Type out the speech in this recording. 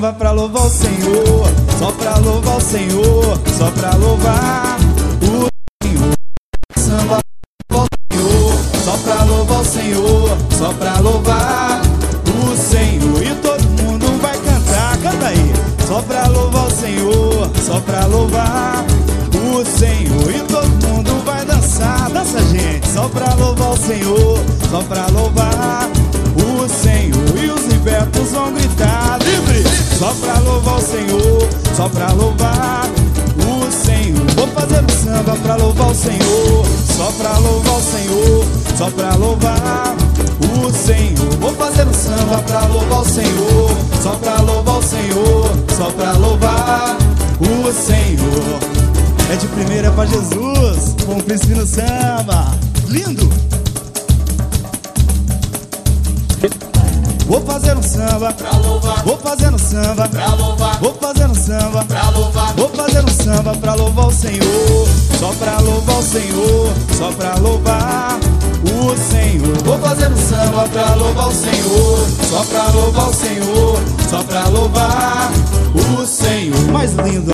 samba pra louvar o Senhor, só pra louvar o Senhor, só pra louvar o Senhor. Samba pra louvar o Senhor, só pra louvar o Senhor, só pra louvar o Senhor. E todo mundo vai cantar, canta aí. Só pra louvar o Senhor, só pra louvar o Senhor. E todo mundo vai dançar, dança gente. Só pra louvar o Senhor, só pra louvar o Senhor. E os libertos vão gritar livre. Só pra louvar o Senhor, só pra louvar o Senhor. Vou fazer um samba pra louvar o Senhor, só pra louvar o Senhor, só pra louvar o Senhor. Vou fazer um samba pra louvar o Senhor, só pra louvar o Senhor, só pra louvar o Senhor. É de primeira pra Jesus, com o príncipe no samba. Lindo! Vou fazer um samba pra louvar, vou fazer um samba pra louvar, vou fazer um samba pra louvar, vou fazer um samba pra louvar o Senhor, só pra louvar o Senhor, só pra louvar o Senhor. Vou fazer um samba pra louvar o Senhor, só pra louvar o Senhor, só pra louvar o Senhor. Mais lindo.